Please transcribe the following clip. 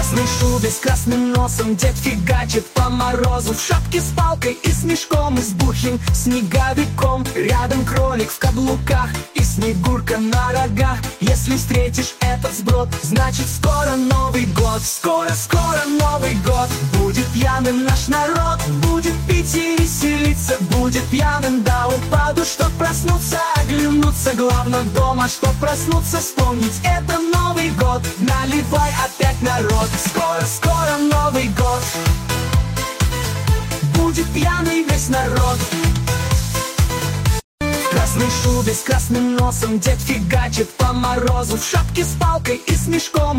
красной шубе с красным носом дед фигачит по морозу. В шапке с палкой и с мешком, и с бухим снеговиком. Рядом кролик в каблуках и снегурка на рогах. Если встретишь этот сброд, значит скоро Новый год. Скоро Новый год. Будет пьяным наш народ, будет пить и веселиться. Будет пьяным до упаду, чтоб проснуться, оглянуться. Главное дома, чтоб проснуться, вспомнить это Новый год. Наливай опять народ. Скоро Новый год. Будет пьяный весь народ. В красной шубе с красным носом дед фигачит по морозу. В шапке с палкой и с мешком,